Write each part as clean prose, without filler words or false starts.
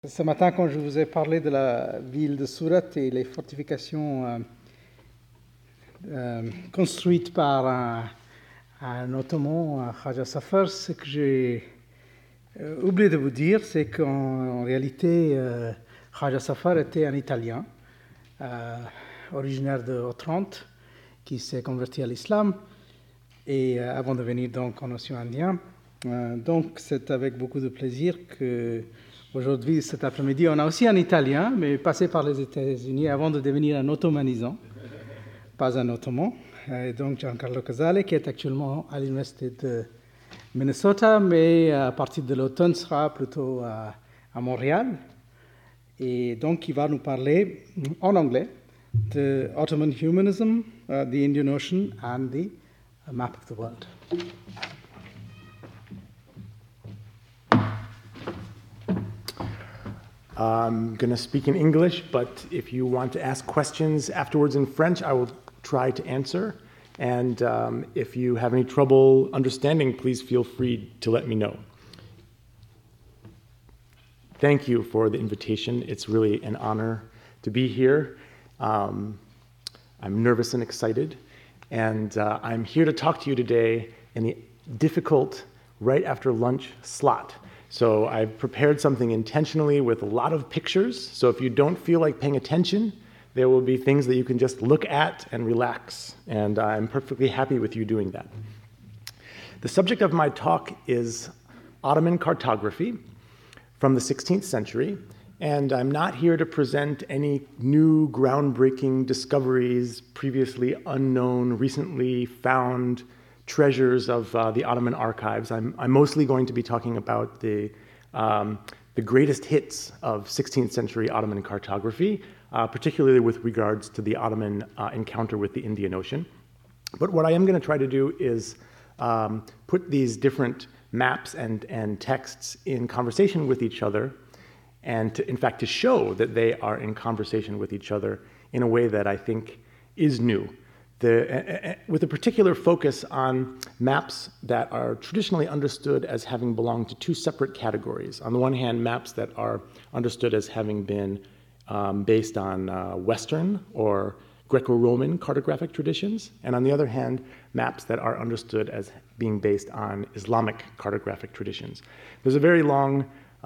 Ce matin, quand je vous ai parlé de la ville de Surat et les fortifications construites par un Ottoman, Khaja Safar, ce que j'ai oublié de vous dire, c'est qu'en réalité, Khaja Safar était un Italien, originaire de Otrante, qui s'est converti à l'islam, et avant de venir donc en océan Indien. Donc c'est avec beaucoup de plaisir que aujourd'hui, cet après-midi, on a aussi un Italien, mais passé par les États-Unis avant de devenir un ottomanisant, pas un ottoman. Et donc Giancarlo Casale, qui est actuellement à l'université de Minnesota, mais à partir de l'automne sera plutôt à Montréal. Et donc, il va nous parler en anglais de Ottoman Humanism, the Indian Ocean and the Map of the World. I'm going to speak in English, but if you want to ask questions afterwards in French, I will try to answer. And if you have any trouble understanding, please feel free to let me know. Thank you for the invitation. It's really an honor to be here. I'm nervous and excited, and I'm here to talk to you today in the difficult right after lunch slot. So I've prepared something intentionally with a lot of pictures, so if you don't feel like paying attention, there will be things that you can just look at and relax, and I'm perfectly happy with you doing that. The subject of my talk is Ottoman cartography from the 16th century, and I'm not here to present any new groundbreaking discoveries, previously unknown, recently found treasures of the Ottoman archives. I'm mostly going to be talking about the greatest hits of 16th century Ottoman cartography, particularly with regards to the Ottoman encounter with the Indian Ocean. But what I am going to try to do is put these different maps and texts in conversation with each other, and in fact to show that they are in conversation with each other in a way that I think is new. With a particular focus on maps that are traditionally understood as having belonged to two separate categories. On the one hand, maps that are understood as having been based on Western or Greco-Roman cartographic traditions, and on the other hand, maps that are understood as being based on Islamic cartographic traditions. There's a very long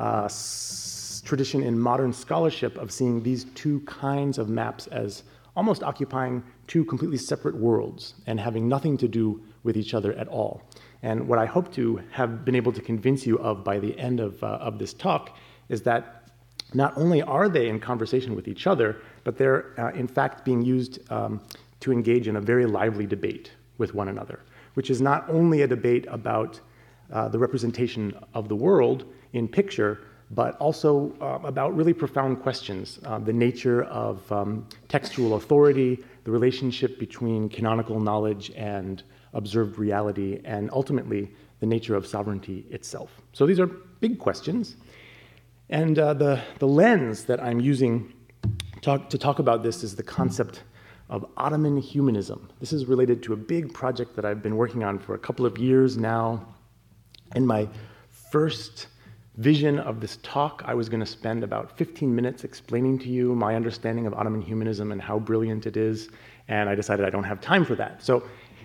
tradition in modern scholarship of seeing these two kinds of maps as almost occupying two completely separate worlds and having nothing to do with each other at all. And what I hope to have been able to convince you of by the end of this talk is that not only are they in conversation with each other, but they're in fact being used to engage in a very lively debate with one another, which is not only a debate about the representation of the world in picture, but also about really profound questions, the nature of textual authority, the relationship between canonical knowledge and observed reality, and ultimately the nature of sovereignty itself. So these are big questions. And the lens that I'm using to talk about this is the concept of Ottoman humanism. This is related to a big project that I've been working on for a couple of years now. In my first vision of this talk, I was going to spend about 15 minutes explaining to you my understanding of Ottoman humanism and how brilliant it is, and I decided I don't have time for that. So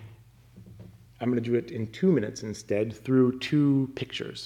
I'm going to do it in 2 minutes instead through two pictures.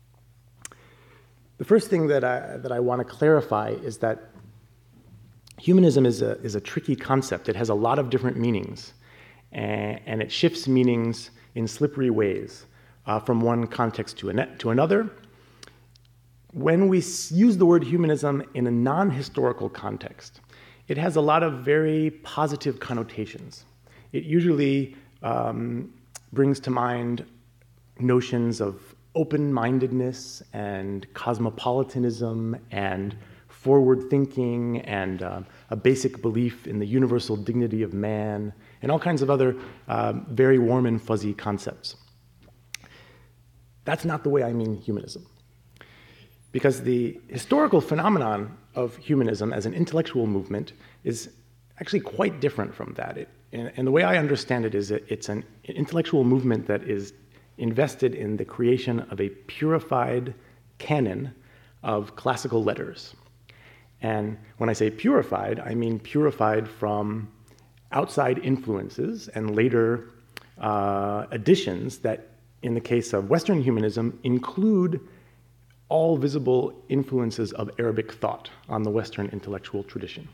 The first thing that I want to clarify is that humanism is a tricky concept. It has a lot of different meanings, and it shifts meanings in slippery ways from one context to another. When we use the word humanism in a non-historical context, it has a lot of very positive connotations. It usually brings to mind notions of open-mindedness and cosmopolitanism and forward thinking and a basic belief in the universal dignity of man and all kinds of other very warm and fuzzy concepts. That's not the way I mean humanism. Because the historical phenomenon of humanism as an intellectual movement is actually quite different from that. And the way I understand it is that it's an intellectual movement that is invested in the creation of a purified canon of classical letters. And when I say purified, I mean purified from outside influences and later additions that, in the case of Western humanism, include all visible influences of Arabic thought on the Western intellectual tradition.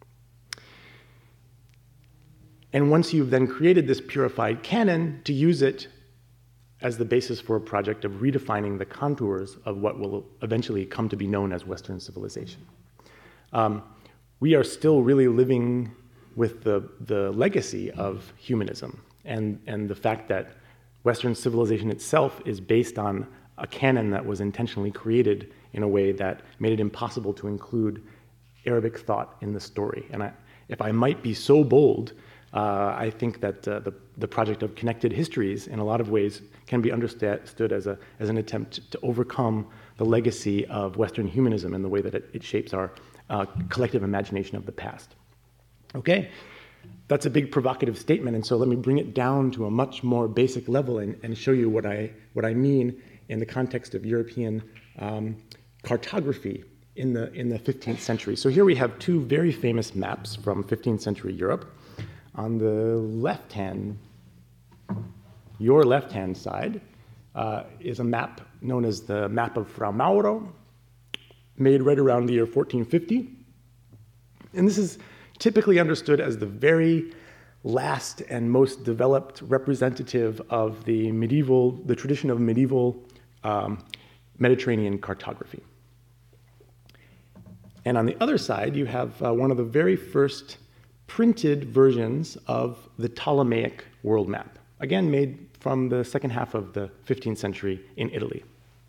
And once you've then created this purified canon, to use it as the basis for a project of redefining the contours of what will eventually come to be known as Western civilization. We are still really living with the legacy of humanism and the fact that Western civilization itself is based on a canon that was intentionally created in a way that made it impossible to include Arabic thought in the story. And if I might be so bold, I think that the project of Connected Histories, in a lot of ways, can be understood as an attempt to overcome the legacy of Western humanism and the way that it shapes our collective imagination of the past. Okay? That's a big provocative statement, and so let me bring it down to a much more basic level and show you what I mean in the context of European cartography in the 15th century. So here we have two very famous maps from 15th century Europe. On the left-hand, your left-hand side, is a map known as the Map of Fra Mauro, made right around the year 1450. And this is typically understood as the very last and most developed representative of the tradition of medieval Mediterranean cartography. And on the other side, you have one of the very first printed versions of the Ptolemaic world map, again made from the second half of the 15th century in Italy.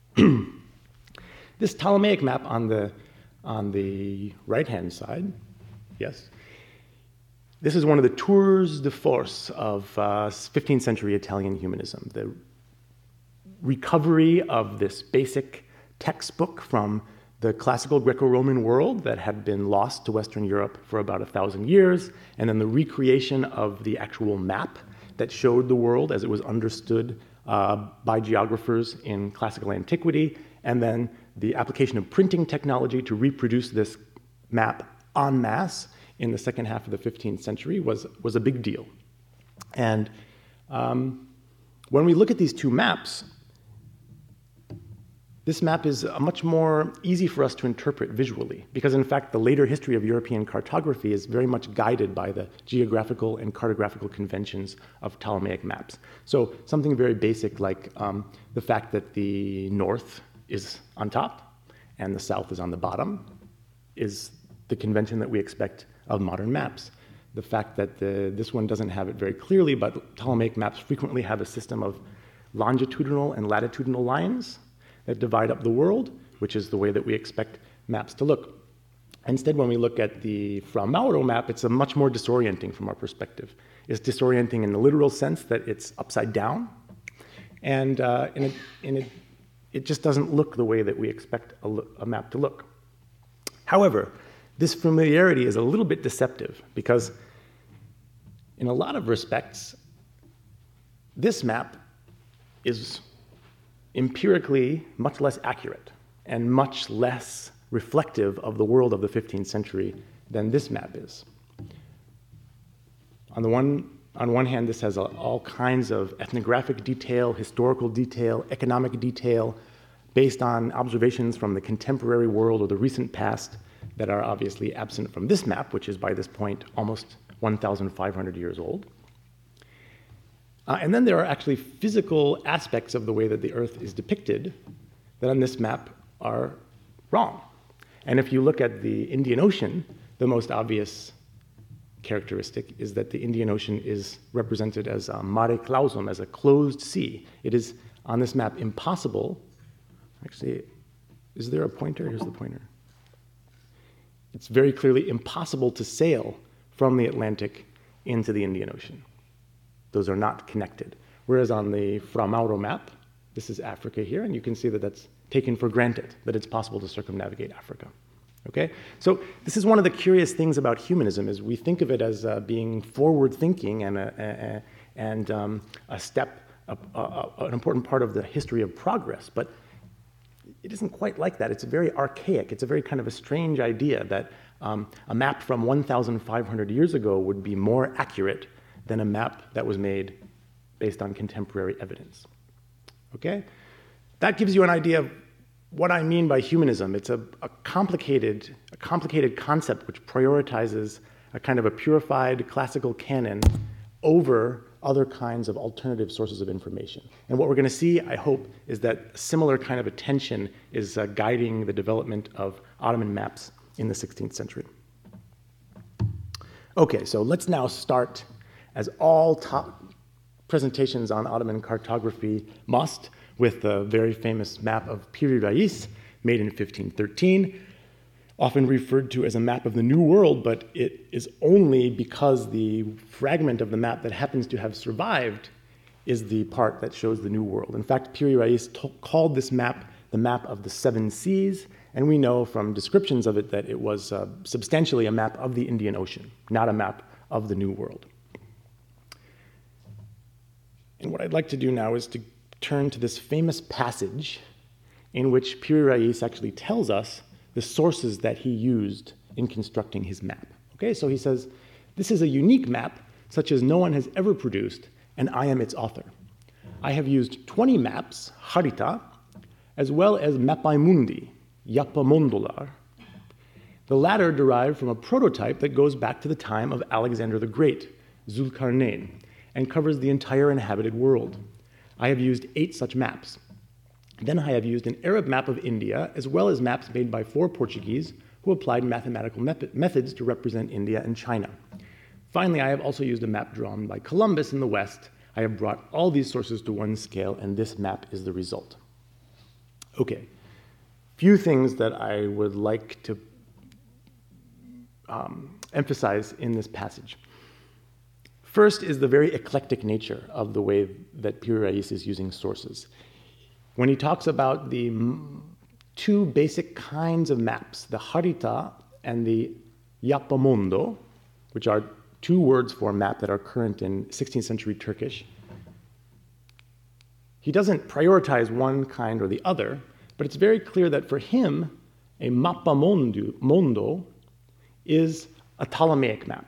This Ptolemaic map on the right-hand side, yes, this is one of the tours de force of 15th century Italian humanism, the recovery of this basic textbook from the classical Greco-Roman world that had been lost to Western Europe for about 1,000 years, and then the recreation of the actual map that showed the world as it was understood by geographers in classical antiquity, and then the application of printing technology to reproduce this map en masse in the second half of the 15th century was a big deal. And when we look at these two maps, this map is much more easy for us to interpret visually, because in fact the later history of European cartography is very much guided by the geographical and cartographical conventions of Ptolemaic maps. So something very basic like the fact that the north is on top and the south is on the bottom is the convention that we expect of modern maps. The fact that this one doesn't have it very clearly, but Ptolemaic maps frequently have a system of longitudinal and latitudinal lines that divide up the world, which is the way that we expect maps to look. Instead, when we look at the Fra Mauro map, it's a much more disorienting from our perspective. It's disorienting in the literal sense that it's upside down, and it just doesn't look the way that we expect a map to look. However, this familiarity is a little bit deceptive because in a lot of respects, this map is empirically much less accurate and much less reflective of the world of the 15th century than this map is. On one hand, this has all kinds of ethnographic detail, historical detail, economic detail, based on observations from the contemporary world or the recent past that are obviously absent from this map, which is by this point almost 1,500 years old. And then there are actually physical aspects of the way that the Earth is depicted that on this map are wrong. And if you look at the Indian Ocean, the most obvious characteristic is that the Indian Ocean is represented as a mare clausum, as a closed sea. It is, on this map, impossible. Actually, is there a pointer? Here's the pointer. It's very clearly impossible to sail from the Atlantic into the Indian Ocean. Those are not connected. Whereas on the Fra Mauro map, this is Africa here, and you can see that that's taken for granted, that it's possible to circumnavigate Africa. Okay? So this is one of the curious things about humanism, is we think of it as being forward-thinking and a step, an important part of the history of progress. But it isn't quite like that. It's very archaic. It's a very kind of a strange idea that a map from 1,500 years ago would be more accurate than a map that was made based on contemporary evidence. Okay? That gives you an idea of what I mean by humanism. It's a complicated concept which prioritizes a kind of a purified classical canon over other kinds of alternative sources of information. And what we're going to see, I hope, is that similar kind of attention is guiding the development of Ottoman maps in the 16th century. Okay, so let's now start, as all top presentations on Ottoman cartography must, with the very famous map of Piri Reis, made in 1513, often referred to as a map of the New World, but it is only because the fragment of the map that happens to have survived is the part that shows the New World. In fact, Piri Reis called this map the map of the Seven Seas, and we know from descriptions of it that it was substantially a map of the Indian Ocean, not a map of the New World. And what I'd like to do now is to turn to this famous passage in which Piri Reis actually tells us the sources that he used in constructing his map. Okay, so he says, "This is a unique map, such as no one has ever produced, and I am its author. I have used 20 maps, harita, as well as mapai mundi, yapamondolar. The latter derived from a prototype that goes back to the time of Alexander the Great, Zulkarnain, and covers the entire inhabited world. I have used 8 such maps. Then I have used an Arab map of India, as well as maps made by 4 Portuguese who applied mathematical methods to represent India and China. Finally, I have also used a map drawn by Columbus in the West. I have brought all these sources to one scale, and this map is the result." Okay, few things that I would like to emphasize in this passage. First is the very eclectic nature of the way that Piri Reis is using sources. When he talks about the 2 basic kinds of maps, the harita and the yapamondo, which are 2 words for a map that are current in 16th century Turkish, he doesn't prioritize one kind or the other, but it's very clear that for him, a mappamondo is a Ptolemaic map.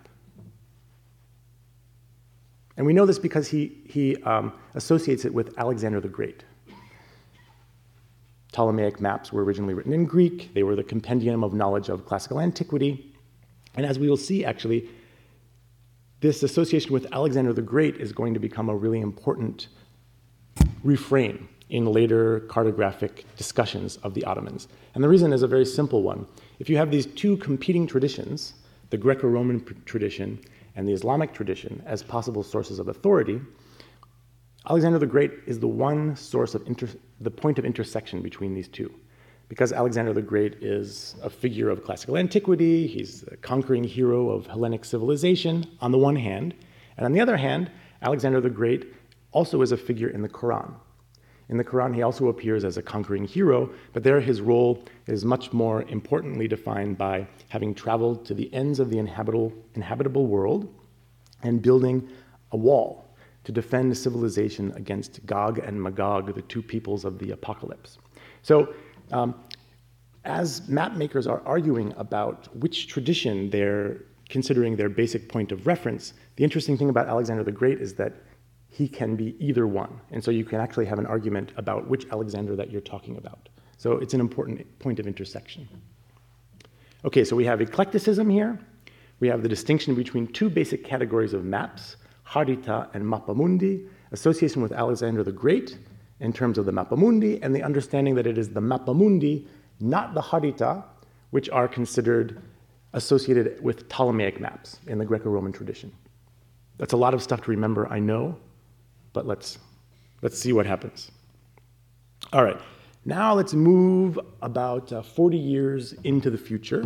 And we know this because he associates it with Alexander the Great. Ptolemaic maps were originally written in Greek. They were the compendium of knowledge of classical antiquity. And as we will see, actually, this association with Alexander the Great is going to become a really important refrain in later cartographic discussions of the Ottomans. And the reason is a very simple one. If you have these 2 competing traditions, the Greco-Roman tradition and the Islamic tradition, as possible sources of authority, Alexander the Great is the one source of the point of intersection between these 2. Because Alexander the Great is a figure of classical antiquity, he's a conquering hero of Hellenic civilization on the one hand, and on the other hand, Alexander the Great also is a figure in the Quran. In the Quran, he also appears as a conquering hero, but there his role is much more importantly defined by having traveled to the ends of the inhabitable world and building a wall to defend civilization against Gog and Magog, the 2 peoples of the apocalypse. So, as map makers are arguing about which tradition they're considering their basic point of reference, the interesting thing about Alexander the Great is that he can be either one. And so you can actually have an argument about which Alexander that you're talking about. So it's an important point of intersection. Okay, so we have eclecticism here. We have the distinction between 2 basic categories of maps, harita and mappamundi, association with Alexander the Great in terms of the mappamundi, and the understanding that it is the mappamundi, not the harita, which are considered associated with Ptolemaic maps in the Greco-Roman tradition. That's a lot of stuff to remember, I know, but let's see what happens. All right, now let's move about 40 years into the future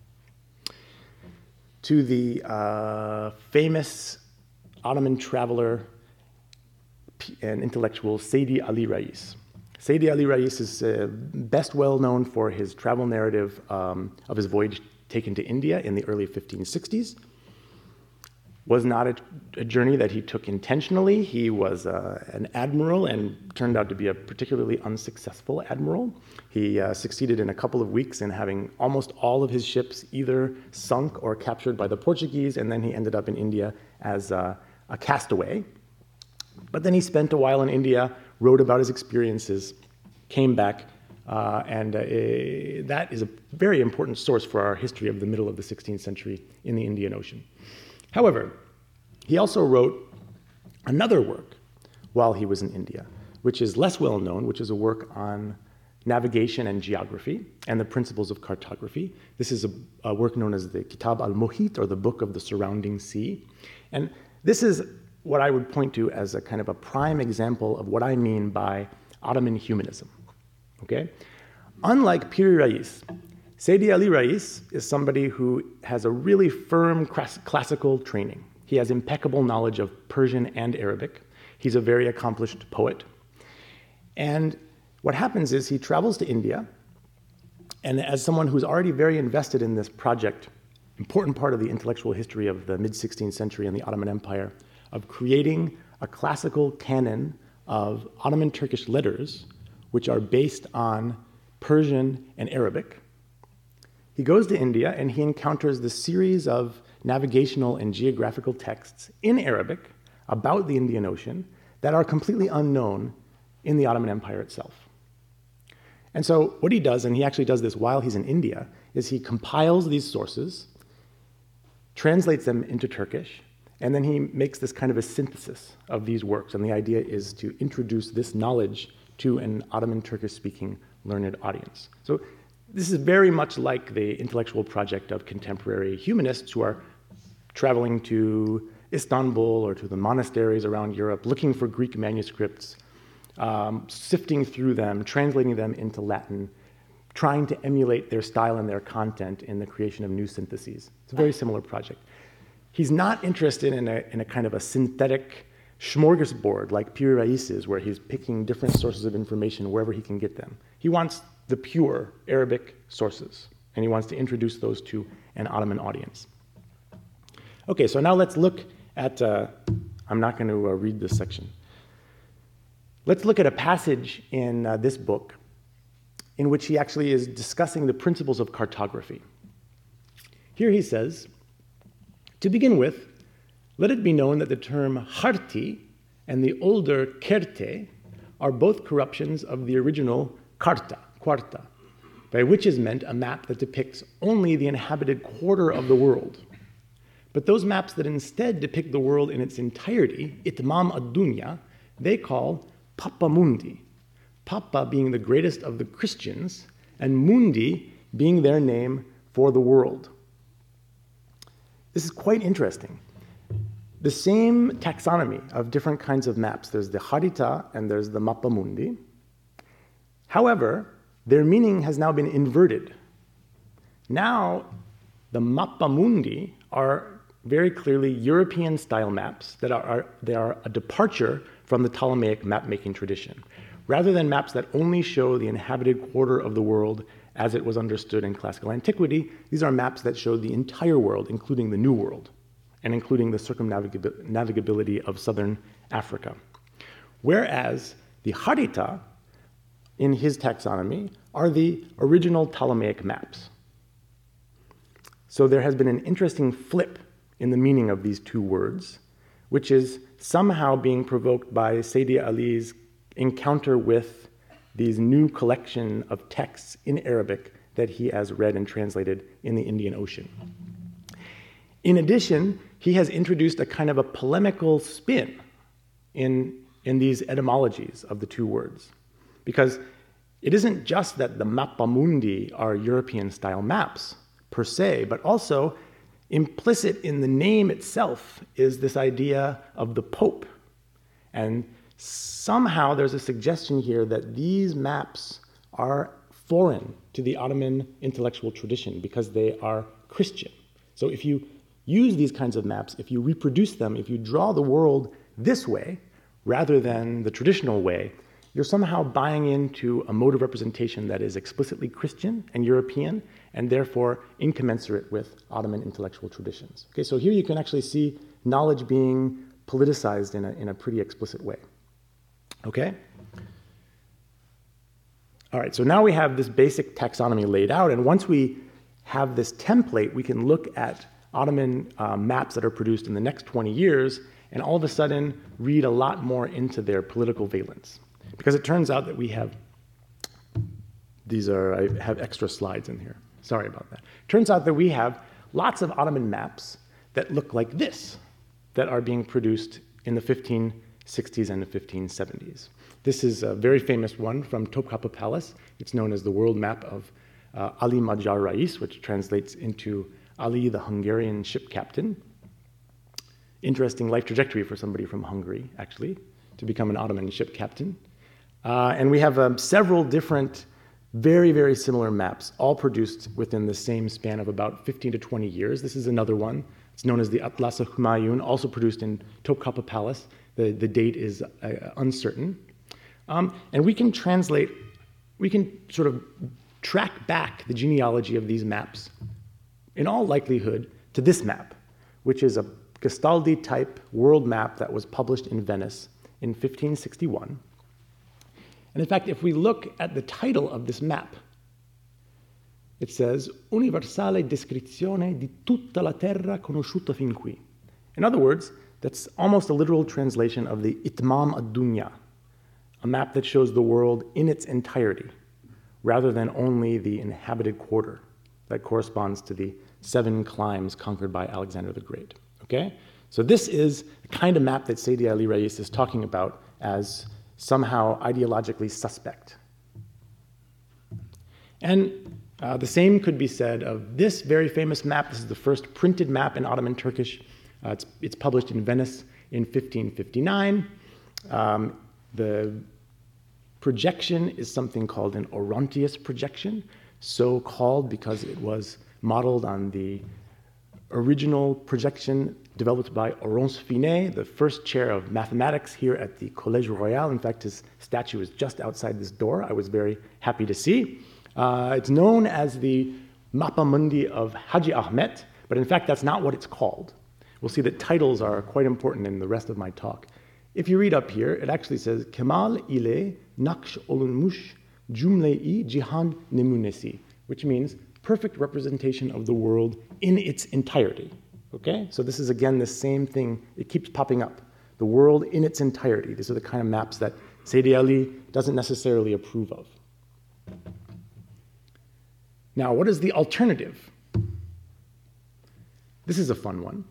to the famous Ottoman traveler and intellectual Seydi Ali Rais. Seydi Ali Rais is best well known for his travel narrative of his voyage taken to India in the early 1560s. was not a journey that he took intentionally. He was an admiral and turned out to be a particularly unsuccessful admiral. He succeeded in a couple of weeks in having almost all of his ships either sunk or captured by the Portuguese, and then he ended up in India as a castaway. But then he spent a while in India, wrote about his experiences, came back, and that is a very important source for our history of the middle of the 16th century in the Indian Ocean. However, he also wrote another work while he was in India, which is less well known, which is a work on navigation and geography and the principles of cartography. This is a work known as the Kitab al-Muhit, or the Book of the Surrounding Sea. And this is what I would point to as a kind of a prime example of what I mean by Ottoman humanism. Okay? Unlike Piri Rais, Sayyidi Ali Rais is somebody who has a really firm classical training. He has impeccable knowledge of Persian and Arabic. He's a very accomplished poet. And what happens is he travels to India, and as someone who's already very invested in this project, important part of the intellectual history of the mid-16th century and the Ottoman Empire, of creating a classical canon of Ottoman Turkish letters, which are based on Persian and Arabic, he goes to India and he encounters the series of navigational and geographical texts in Arabic about the Indian Ocean that are completely unknown in the Ottoman Empire itself. And so what he does, and he actually does this while he's in India, is he compiles these sources, translates them into Turkish, and then he makes this kind of a synthesis of these works. And the idea is to introduce this knowledge to an Ottoman Turkish-speaking learned audience. So this is very much like the intellectual project of contemporary humanists who are traveling to Istanbul or to the monasteries around Europe, looking for Greek manuscripts, sifting through them, translating them into Latin, trying to emulate their style and their content in the creation of new syntheses. It's a very similar project. He's not interested in a kind of a synthetic smorgasbord like Piri Rais is, where he's picking different sources of information wherever he can get them. He wants the pure Arabic sources, and he wants to introduce those to an Ottoman audience. Okay, so now let's look at, I'm not going to read this section. Let's look at a passage in this book in which he actually is discussing the principles of cartography. Here he says, to begin with, let it be known that the term harti and the older kerte are both corruptions of the original karta, quarta, by which is meant a map that depicts only the inhabited quarter of the world. But those maps that instead depict the world in its entirety, itmam ad-dunya, they call Papa Mundi, Papa being the greatest of the Christians, and Mundi being their name for the world. This is quite interesting. The same taxonomy of different kinds of maps, there's the Harita and there's the Mappa Mundi. However, their meaning has now been inverted. Now, the Mappa Mundi are very clearly European-style maps that are a departure from the Ptolemaic map-making tradition. Rather than maps that only show the inhabited quarter of the world as it was understood in classical antiquity, these are maps that show the entire world, including the New World, and including the circumnavigability of southern Africa. Whereas the Harita, in his taxonomy, are the original Ptolemaic maps. So there has been an interesting flip in the meaning of these two words, which is somehow being provoked by Sayyidi Ali's encounter with these new collection of texts in Arabic that he has read and translated in the Indian Ocean. In addition, he has introduced a kind of a polemical spin in these etymologies of the two words. Because it isn't just that the Mappa Mundi are European-style maps per se, but also implicit in the name itself is this idea of the Pope. And somehow there's a suggestion here that these maps are foreign to the Ottoman intellectual tradition because they are Christian. So if you use these kinds of maps, if you reproduce them, if you draw the world this way rather than the traditional way, you're somehow buying into a mode of representation that is explicitly Christian and European, and therefore incommensurate with Ottoman intellectual traditions. Okay, so here you can actually see knowledge being politicized in a pretty explicit way. Okay? All right, so now we have this basic taxonomy laid out, and once we have this template, we can look at Ottoman maps that are produced in the next 20 years, and all of a sudden read a lot more into their political valence. Because it turns out that we have, I have extra slides in here. Sorry about that. Turns out that we have lots of Ottoman maps that look like this, that are being produced in the 1560s and the 1570s. This is a very famous one from Topkapı Palace. It's known as the world map of Ali Magyar Rais, which translates into Ali the Hungarian ship captain. Interesting life trajectory for somebody from Hungary, actually, to become an Ottoman ship captain. And we have several different, very, very similar maps, all produced within the same span of about 15 to 20 years. This is another one. It's known as the Atlas-ı Humayun, also produced in Topkapı Palace. The date is uncertain. And we can sort of track back the genealogy of these maps, in all likelihood, to this map, which is a Gastaldi-type world map that was published in Venice in 1561. And in fact, if we look at the title of this map, it says, Universale descrizione di tutta la terra conosciuta fin qui. In other words, that's almost a literal translation of the Itmam ad-Dunya, a map that shows the world in its entirety, rather than only the inhabited quarter that corresponds to the 7 climes conquered by Alexander the Great. Okay? So this is the kind of map that Seydi Ali Rais is talking about as somehow ideologically suspect. And the same could be said of this very famous map. This is the first printed map in Ottoman Turkish. It's published in Venice in 1559. The projection is something called an Orontius projection, so called because it was modeled on the original projection developed by Oronce Finet, the first chair of mathematics here at the Collège Royal. In fact, his statue is just outside this door. I was very happy to see. It's known as the Mappa Mundi of Haji Ahmet, but in fact, that's not what it's called. We'll see that titles are quite important in the rest of my talk. If you read up here, it actually says, Kemal ile naksh olunmush jumle-i jihan nemunesi, which means perfect representation of the world in its entirety. Okay? So this is, again, the same thing. It keeps popping up. The world in its entirety. These are the kind of maps that Seydi Ali doesn't necessarily approve of. Now, what is the alternative? This is a fun one.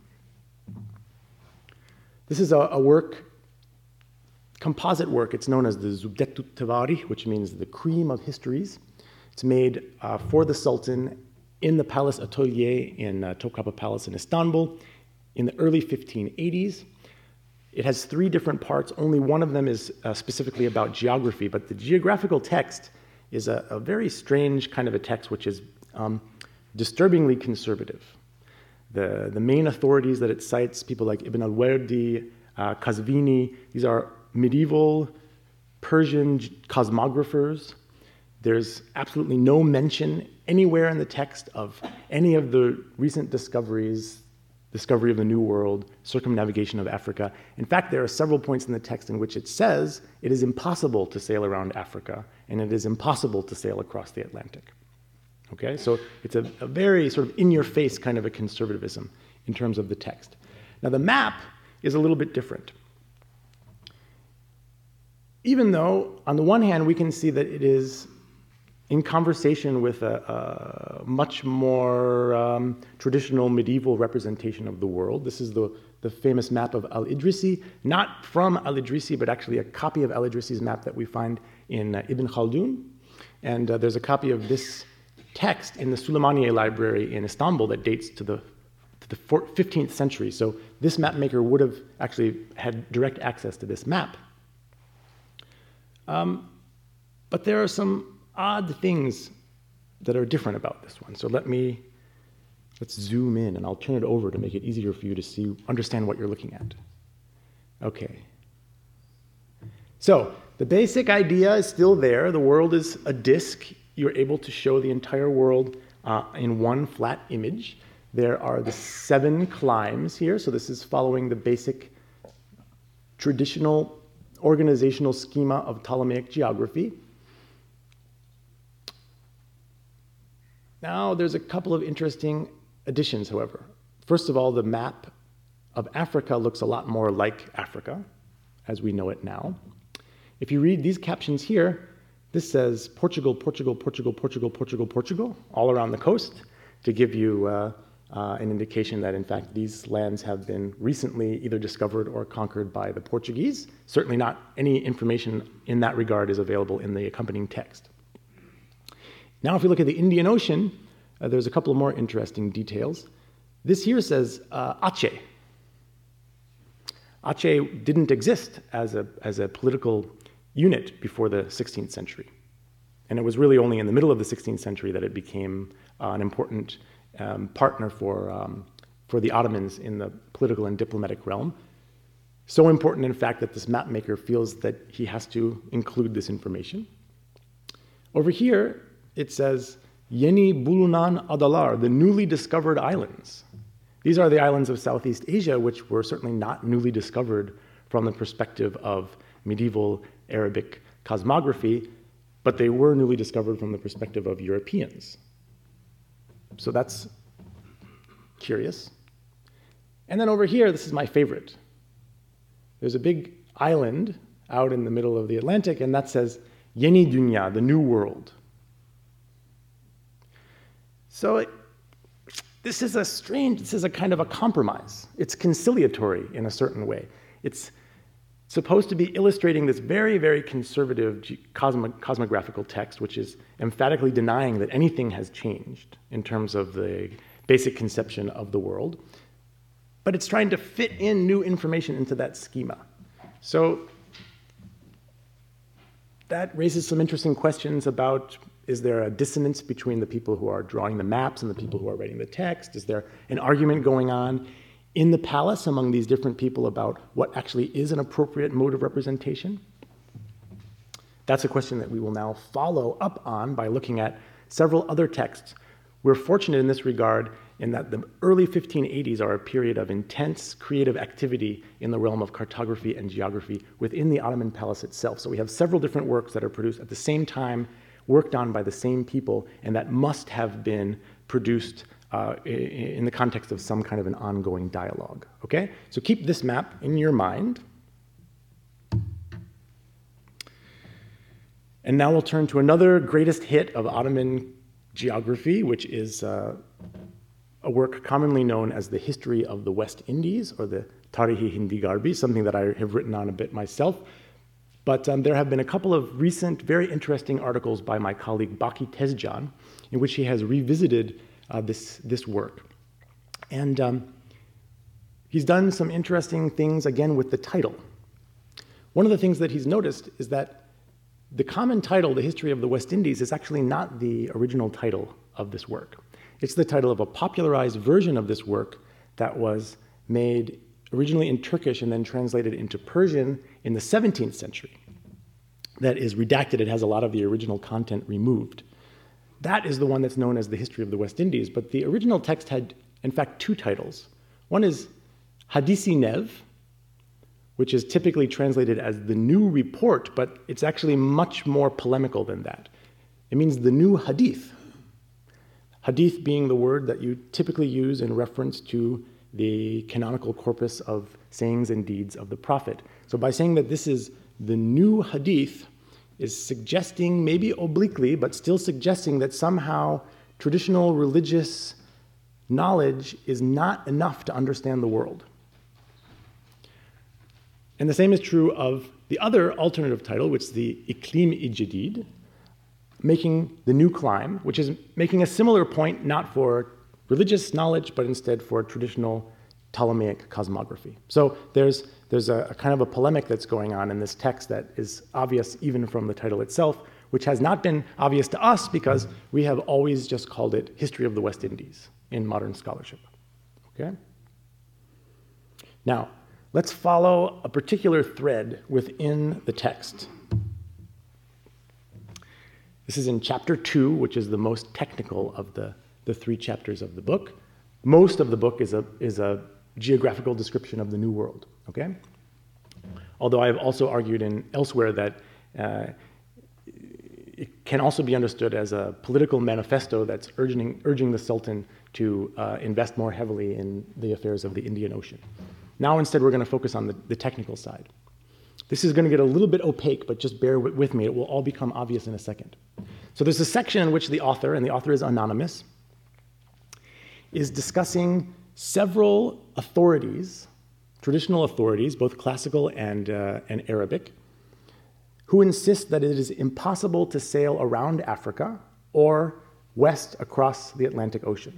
This is a work, composite work. It's known as the Zubdetut Tawarikh, which means the cream of histories. It's made for the Sultan in the Palace Atelier in Topkapı Palace in Istanbul in the early 1580s. It has 3 different parts. Only one of them is specifically about geography, but the geographical text is a very strange kind of a text which is disturbingly conservative. The main authorities that it cites, people like Ibn al-Wardi, Qazvini, these are medieval Persian cosmographers. There's absolutely no mention anywhere in the text of any of the recent discoveries, discovery of the New World, circumnavigation of Africa. In fact, there are several points in the text in which it says it is impossible to sail around Africa, and it is impossible to sail across the Atlantic. Okay, so it's a very sort of in-your-face kind of a conservatism in terms of the text. Now, the map is a little bit different. Even though, on the one hand, we can see that it is in conversation with a much more traditional medieval representation of the world. This is the famous map of Al-Idrisi, not from Al-Idrisi, but actually a copy of Al-Idrisi's map that we find in Ibn Khaldun. And there's a copy of this text in the Suleymaniye Library in Istanbul that dates to the 15th century. So this map maker would have actually had direct access to this map. But there are some odd things that are different about this one. So let's zoom in, and I'll turn it over to make it easier for you to understand what you're looking at. Okay. So the basic idea is still there. The world is a disk. You're able to show the entire world in one flat image. There are the 7 climes here. So this is following the basic traditional organizational schema of Ptolemaic geography. Now, there's a couple of interesting additions, however. First of all, the map of Africa looks a lot more like Africa, as we know it now. If you read these captions here, this says Portugal, Portugal, Portugal, Portugal, Portugal, Portugal, all around the coast, to give you an indication that, in fact, these lands have been recently either discovered or conquered by the Portuguese. Certainly not any information in that regard is available in the accompanying text. Now, if we look at the Indian Ocean, there's a couple of more interesting details. This here says Aceh. Aceh didn't exist as a political unit before the 16th century. And it was really only in the middle of the 16th century that it became an important partner for the Ottomans in the political and diplomatic realm. So important, in fact, that this map maker feels that he has to include this information. Over here, it says Yeni Bulunan Adalar, the newly discovered islands. These are the islands of Southeast Asia, which were certainly not newly discovered from the perspective of medieval Arabic cosmography, but they were newly discovered from the perspective of Europeans. So that's curious. And then over here, this is my favorite. There's a big island out in the middle of the Atlantic, and that says Yeni Dunya, the new world. So this is a kind of a compromise. It's conciliatory in a certain way. It's supposed to be illustrating this very, very conservative cosmographical text, which is emphatically denying that anything has changed in terms of the basic conception of the world. But it's trying to fit in new information into that schema. So that raises some interesting questions about, is there a dissonance between the people who are drawing the maps and the people who are writing the text? Is there an argument going on in the palace among these different people about what actually is an appropriate mode of representation? That's a question that we will now follow up on by looking at several other texts. We're fortunate in this regard in that the early 1580s are a period of intense creative activity in the realm of cartography and geography within the Ottoman palace itself. So we have several different works that are produced at the same time, worked on by the same people, and that must have been produced in the context of some kind of an ongoing dialogue, okay? So keep this map in your mind. And now we'll turn to another greatest hit of Ottoman geography, which is a work commonly known as the History of the West Indies, or the Tarikh-i Hindi Garbi, something that I have written on a bit myself. But there have been a couple of recent, very interesting articles by my colleague Baki Tezcan, in which he has revisited this work. And he's done some interesting things, again, with the title. One of the things that he's noticed is that the common title, The History of the West Indies, is actually not the original title of this work. It's the title of a popularized version of this work that was made originally in Turkish and then translated into Persian in the 17th century. That is redacted. It has a lot of the original content removed. That is the one that's known as the History of the West Indies, but the original text had, in fact, 2 titles. One is Hadisi Nev, which is typically translated as the new report, but it's actually much more polemical than that. It means the new hadith. Hadith being the word that you typically use in reference to the canonical corpus of sayings and deeds of the prophet. So by saying that this is the new hadith, is suggesting, maybe obliquely, but still suggesting that somehow traditional religious knowledge is not enough to understand the world. And the same is true of the other alternative title, which is the Iklim-i Jadid, making the new climb, which is making a similar point, not for religious knowledge, but instead for traditional Ptolemaic cosmography. So there's a kind of a polemic that's going on in this text that is obvious even from the title itself, which has not been obvious to us because we have always just called it History of the West Indies in modern scholarship. Okay? Now, let's follow a particular thread within the text. This is in chapter 2, which is the most technical of the 3 chapters of the book. Most of the book is a geographical description of the New World, okay? Although I have also argued elsewhere that it can also be understood as a political manifesto that's urging the Sultan to invest more heavily in the affairs of the Indian Ocean. Now instead we're going to focus on the technical side. This is going to get a little bit opaque, but just bear with me. It will all become obvious in a second. So there's a section in which the author, and the author is anonymous, is discussing several authorities, traditional authorities, both classical and Arabic, who insist that it is impossible to sail around Africa or west across the Atlantic Ocean.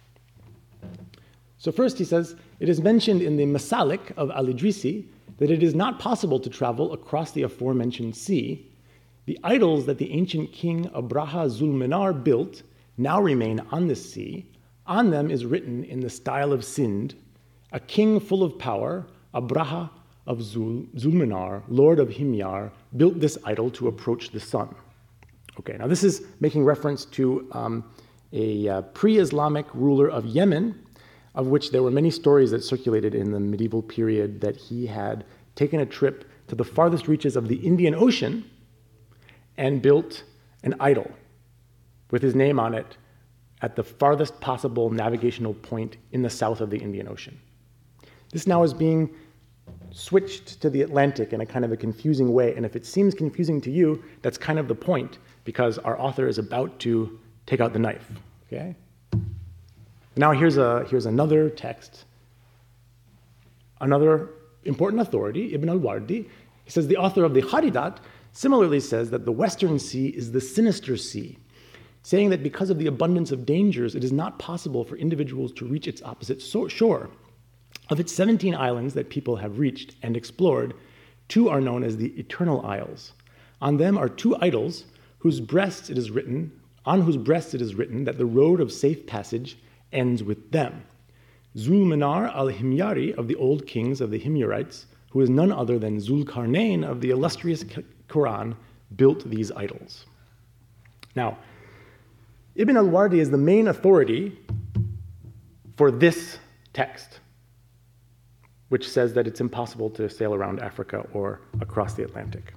So first he says, it is mentioned in the Masalik of Al-Idrisi that it is not possible to travel across the aforementioned sea. The idols that the ancient king Abraha Zulminar built now remain on this sea. On them is written in the style of Sind, a king full of power, Abraha of Zulminar, lord of Himyar, built this idol to approach the sun. Okay, now this is making reference to a pre-Islamic ruler of Yemen, of which there were many stories that circulated in the medieval period that he had taken a trip to the farthest reaches of the Indian Ocean and built an idol with his name on it at the farthest possible navigational point in the south of the Indian Ocean. This now is being switched to the Atlantic in a kind of a confusing way, and if it seems confusing to you, that's kind of the point, because our author is about to take out the knife, okay? Now here's another text, another important authority, Ibn al-Wardi. He says the author of the Kharidat similarly says that the Western Sea is the sinister sea, saying that because of the abundance of dangers, it is not possible for individuals to reach its opposite shore. Of its 17 islands that people have reached and explored, 2 are known as the Eternal Isles. On them are 2 idols on whose breasts it is written that the road of safe passage ends with them. Zulminar al-Himyari of the old kings of the Himyarites, who is none other than Zulkarnain of the illustrious Quran, built these idols. Now, Ibn al-Wardi is the main authority for this text, which says that it's impossible to sail around Africa or across the Atlantic.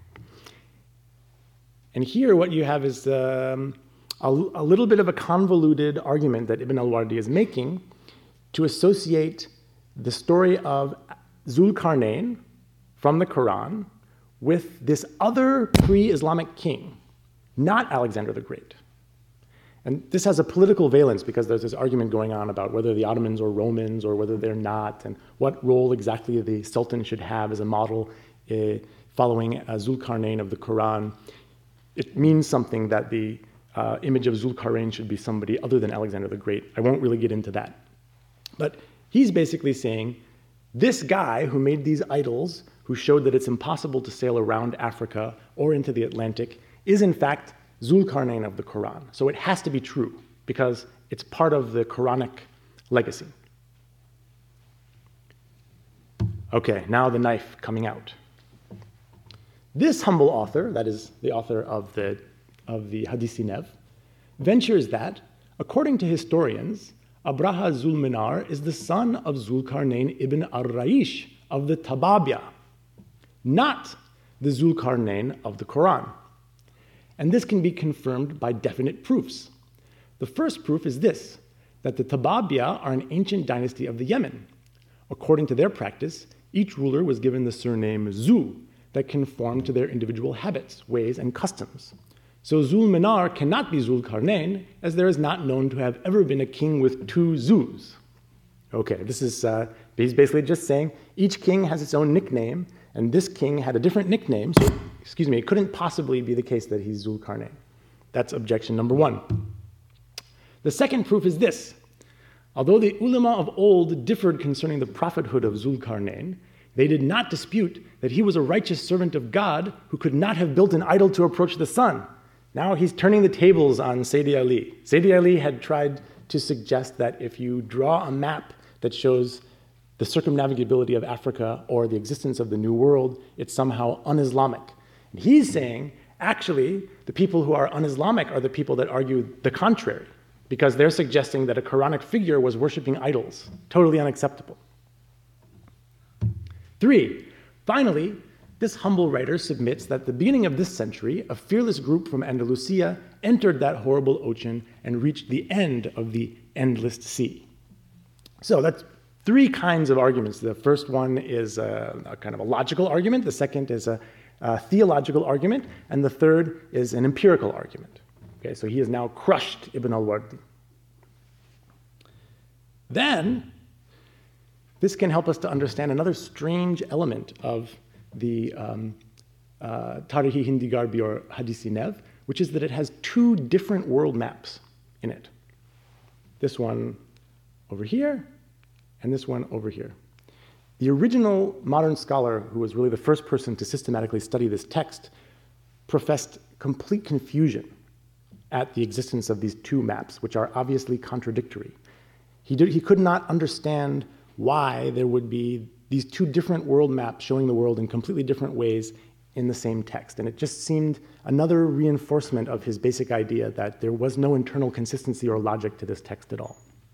And here what you have is a little bit of a convoluted argument that Ibn al-Wardi is making to associate the story of Zulkarnain from the Quran with this other pre-Islamic king, not Alexander the Great. And this has a political valence because there's this argument going on about whether the Ottomans are Romans or whether they're not, and what role exactly the Sultan should have as a model following Zulkarnain of the Quran. It means something that the image of Zulkarnain should be somebody other than Alexander the Great. I won't really get into that. But he's basically saying, this guy who made these idols, who showed that it's impossible to sail around Africa or into the Atlantic, is in fact Zulkarnain of the Quran. So it has to be true because it's part of the Quranic legacy. Okay, now the knife coming out. This humble author, that is the author of the Hadith Nev, ventures that, according to historians, Abraha Zulminar is the son of Zulkarnain ibn ar-Raish of the Tababia, not the Zulkarnain of the Quran. And this can be confirmed by definite proofs. The first proof is this, that the Tababia are an ancient dynasty of the Yemen. According to their practice, each ruler was given the surname Zu that conformed to their individual habits, ways, and customs. So Zulminar cannot be Zulkarnain, as there is not known to have ever been a king with 2 Zus. Okay, this is, he's basically just saying each king has its own nickname, and this king had a different nickname, so, it couldn't possibly be the case that he's Zulkarnain. That's objection number 1. The second proof is this. Although the ulama of old differed concerning the prophethood of Zulkarnain, they did not dispute that he was a righteous servant of God who could not have built an idol to approach the sun. Now he's turning the tables on Sayyidi Ali. Sayyidi Ali had tried to suggest that if you draw a map that shows the circumnavigability of Africa or the existence of the New World, it's somehow un-Islamic. And he's saying, actually, the people who are un-Islamic are the people that argue the contrary, because they're suggesting that a Quranic figure was worshiping idols, totally unacceptable. 3, finally, this humble writer submits that at the beginning of this century, a fearless group from Andalusia entered that horrible ocean and reached the end of the endless sea. So that's 3 kinds of arguments. The first one is a kind of a logical argument, the second is a theological argument, and the third is an empirical argument. Okay, so he has now crushed Ibn al-Wardi. Then, this can help us to understand another strange element of the Tarikh-i Hindi Garbi or Hadith-i Nev, which is that it has 2 different world maps in it. This one over here, and this one over here. The original modern scholar, who was really the first person to systematically study this text, professed complete confusion at the existence of these 2 maps, which are obviously contradictory. He could not understand why there would be these 2 different world maps showing the world in completely different ways in the same text. And it just seemed another reinforcement of his basic idea that there was no internal consistency or logic to this text at all.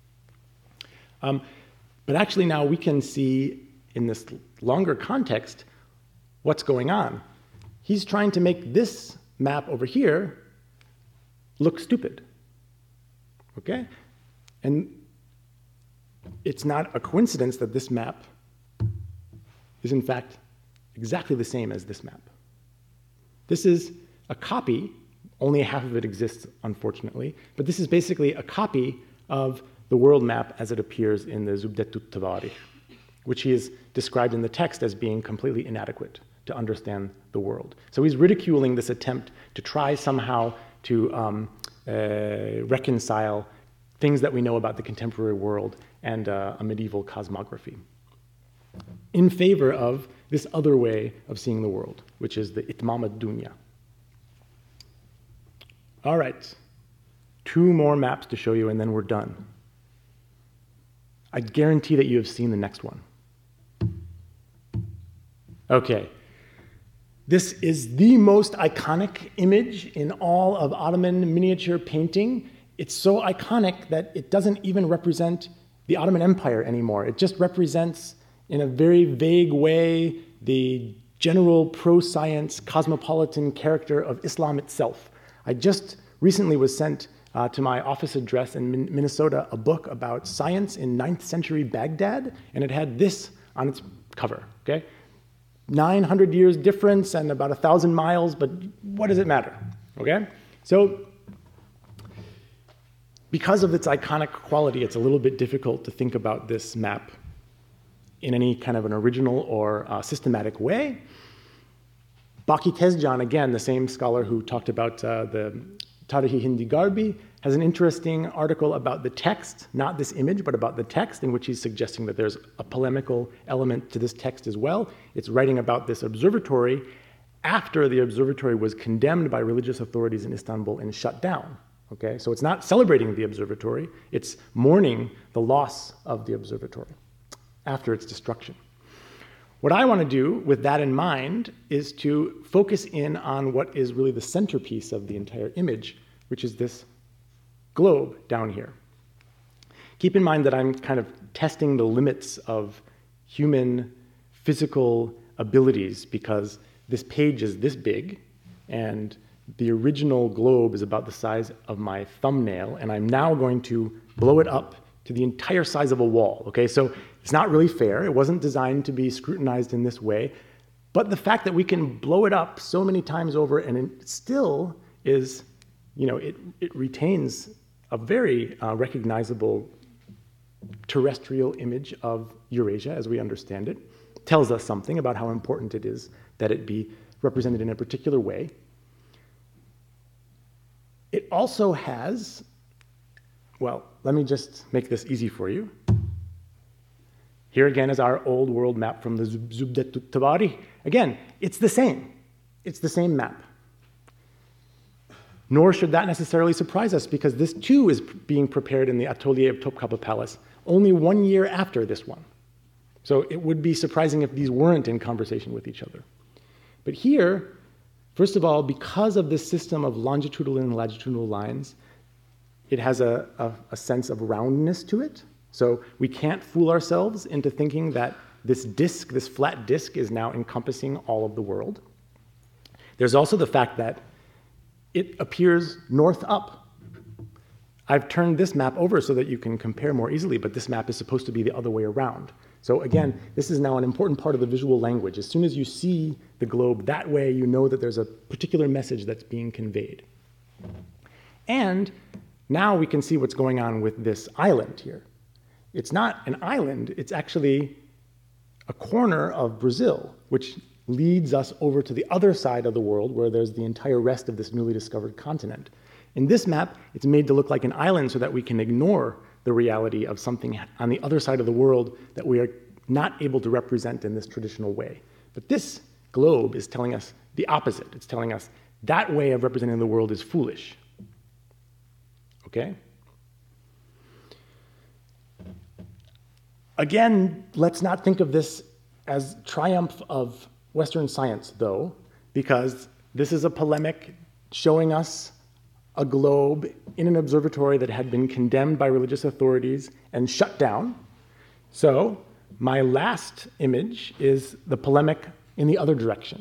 But actually now we can see in this longer context what's going on. He's trying to make this map over here look stupid, okay? And it's not a coincidence that this map is in fact exactly the same as this map. This is a copy, only half of it exists, unfortunately, but this is basically a copy of the world map as it appears in the Zubdatut Tawarikh, which he is described in the text as being completely inadequate to understand the world. So he's ridiculing this attempt to try somehow to reconcile things that we know about the contemporary world and a medieval cosmography, in favor of this other way of seeing the world, which is the Itmam ad-Dunya. All right, 2 more maps to show you and then we're done. I guarantee that you have seen the next one. Okay, this is the most iconic image in all of Ottoman miniature painting. It's so iconic that it doesn't even represent the Ottoman Empire anymore. It just represents, in a very vague way, the general pro-science cosmopolitan character of Islam itself. I just recently was sent to my office address in Minnesota a book about science in 9th century Baghdad, and it had this on its cover, okay? 900 years difference and about 1,000 miles, but what does it matter, okay? So, because of its iconic quality, it's a little bit difficult to think about this map in any kind of an original or systematic way. Baki Tezcan, again, the same scholar who talked about the Tarikh-i Hindi Garbi, has an interesting article about the text, not this image, but about the text, in which he's suggesting that there's a polemical element to this text as well. It's writing about this observatory after the observatory was condemned by religious authorities in Istanbul and shut down. Okay, so it's not celebrating the observatory, it's mourning the loss of the observatory after its destruction. What I want to do with that in mind is to focus in on what is really the centerpiece of the entire image, which is this globe down here. Keep in mind that I'm kind of testing the limits of human physical abilities because this page is this big and the original globe is about the size of my thumbnail, and I'm now going to blow it up to the entire size of a wall, okay? So it's not really fair. It wasn't designed to be scrutinized in this way, but the fact that we can blow it up so many times over and it still is, you know, it retains a very recognizable terrestrial image of Eurasia as we understand it, tells us something about how important it is that it be represented in a particular way. It also has, well, let me just make this easy for you. Here again is our old world map from the Zubdatut Tawarikh. Again, it's the same. It's the same map. Nor should that necessarily surprise us because this too is being prepared in the atelier of Topkapi Palace only 1 year after this one. So it would be surprising if these weren't in conversation with each other. But here, first of all, because of this system of longitudinal and latitudinal lines, it has a sense of roundness to it. So we can't fool ourselves into thinking that this disk, this flat disk, is now encompassing all of the world. There's also the fact that it appears north up. I've turned this map over so that you can compare more easily, but this map is supposed to be the other way around. So again, this is now an important part of the visual language. As soon as you see the globe that way, you know that there's a particular message that's being conveyed. And now we can see what's going on with this island here. It's not an island, it's actually a corner of Brazil, which leads us over to the other side of the world where there's the entire rest of this newly discovered continent. In this map, it's made to look like an island so that we can ignore the reality of something on the other side of the world that we are not able to represent in this traditional way. But this globe is telling us the opposite. It's telling us that way of representing the world is foolish. Okay? Again, let's not think of this as triumph of Western science, though, because this is a polemic showing us a globe in an observatory that had been condemned by religious authorities and shut down. So my last image is the polemic in the other direction.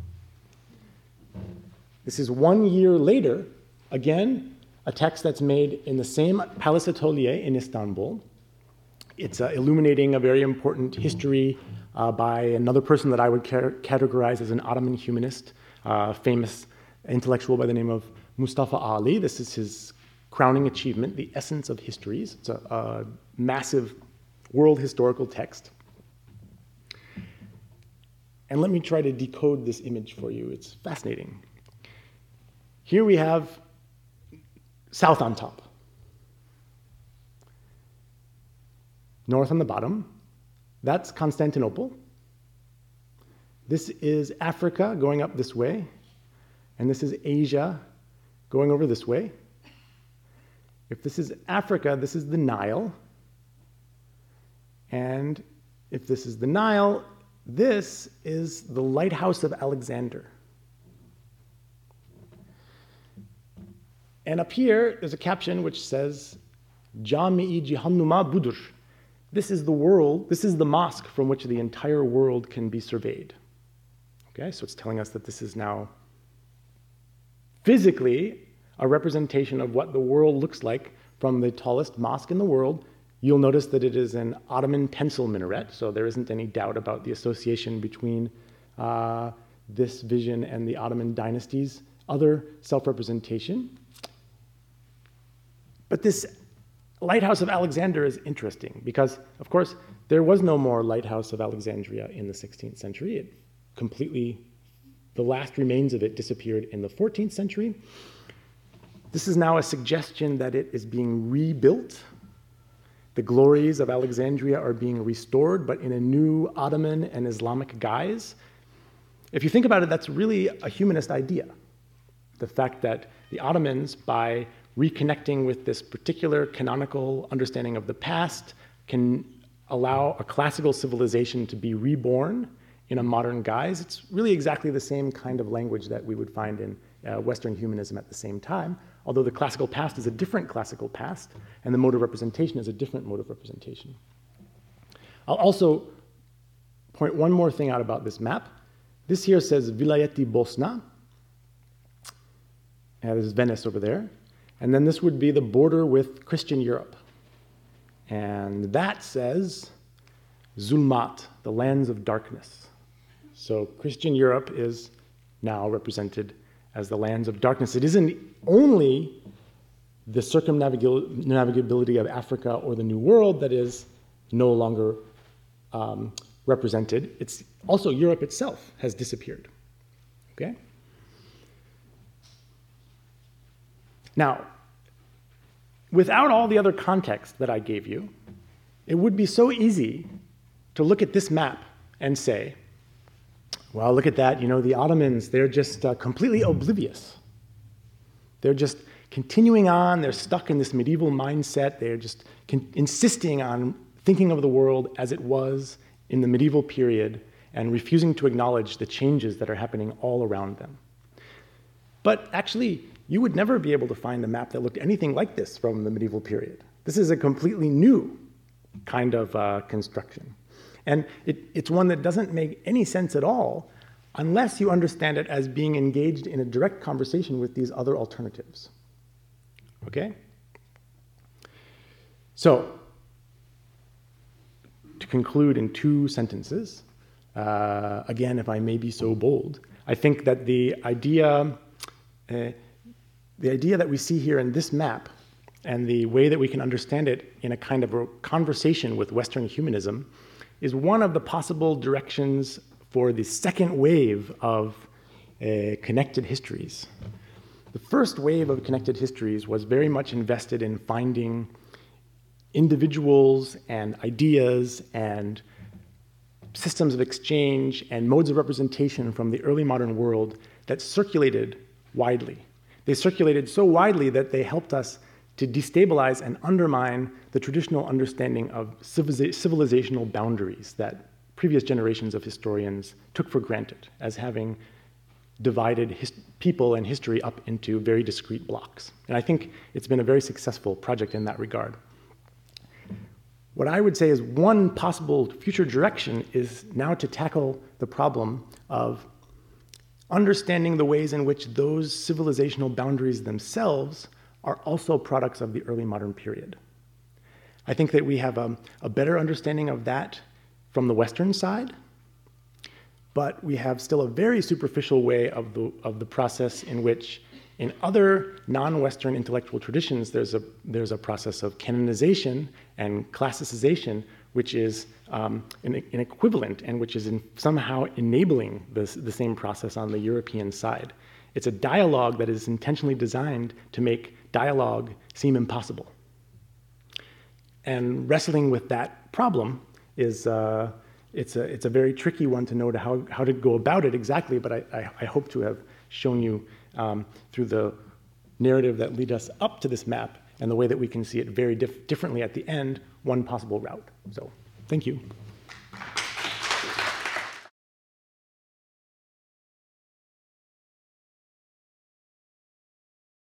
This is 1 year later, again, a text that's made in the same Palace Atelier in Istanbul. It's illuminating a very important history by another person that I would categorize as an Ottoman humanist, famous intellectual by the name of Mustafa Ali. This is his crowning achievement, The Essence of Histories. It's a massive world historical text. And let me try to decode this image for you. It's fascinating. Here we have south on top, north on the bottom. That's Constantinople. This is Africa going up this way, and this is Asia going over this way. If this is Africa, this is the Nile. And if this is the Nile, this is the Lighthouse of Alexander. And up here, there's a caption which says, Jami-i Jahannuma Budur. This is the world, this is the mosque from which the entire world can be surveyed. Okay, so it's telling us that this is now physically a representation of what the world looks like from the tallest mosque in the world. You'll notice that it is an Ottoman pencil minaret, so there isn't any doubt about the association between this vision and the Ottoman dynasty's other self-representation. But this Lighthouse of Alexander is interesting because, of course, there was no more Lighthouse of Alexandria in the 16th century. It completely, the last remains of it disappeared in the 14th century. This is now a suggestion that it is being rebuilt. The glories of Alexandria are being restored, but in a new Ottoman and Islamic guise. If you think about it, that's really a humanist idea. The fact that the Ottomans, by reconnecting with this particular canonical understanding of the past, can allow a classical civilization to be reborn in a modern guise. It's really exactly the same kind of language that we would find in Western humanism at the same time, although the classical past is a different classical past, and the mode of representation is a different mode of representation. I'll also point one more thing out about this map. This here says Vilayeti Bosna. There's Venice over there. And then this would be the border with Christian Europe. And that says Zulmat, the lands of darkness. So Christian Europe is now represented as the lands of darkness. It isn't only the circumnavigability of Africa or the New World that is no longer represented. It's also Europe itself has disappeared. Okay? Now, without all the other context that I gave you, it would be so easy to look at this map and say, well, look at that, the Ottomans, they're just completely oblivious. They're just continuing on, they're stuck in this medieval mindset, they're just insisting on thinking of the world as it was in the medieval period and refusing to acknowledge the changes that are happening all around them. But actually, you would never be able to find a map that looked anything like this from the medieval period. This is a completely new kind of construction. And it's one that doesn't make any sense at all unless you understand it as being engaged in a direct conversation with these other alternatives. Okay? So, to conclude in 2 sentences, again, if I may be so bold, I think that the idea that we see here in this map and the way that we can understand it in a kind of a conversation with Western humanism is one of the possible directions for the second wave of connected histories. The first wave of connected histories was very much invested in finding individuals and ideas and systems of exchange and modes of representation from the early modern world that circulated widely. They circulated so widely that they helped us to destabilize and undermine the traditional understanding of civilizational boundaries that previous generations of historians took for granted as having divided people and history up into very discrete blocks. And I think it's been a very successful project in that regard. What I would say is one possible future direction is now to tackle the problem of understanding the ways in which those civilizational boundaries themselves are also products of the early modern period. I think that we have a better understanding of that from the Western side, but we have still a very superficial way of the process in which in other non-Western intellectual traditions there's a process of canonization and classicization which is an equivalent and which is somehow enabling the same process on the European side. It's a dialogue that is intentionally designed to make dialogue seem impossible. And wrestling with that problem is it's a very tricky one to know how to go about it exactly, but I hope to have shown you through the narrative that lead us up to this map and the way that we can see it very differently at the end, one possible route. So, thank you.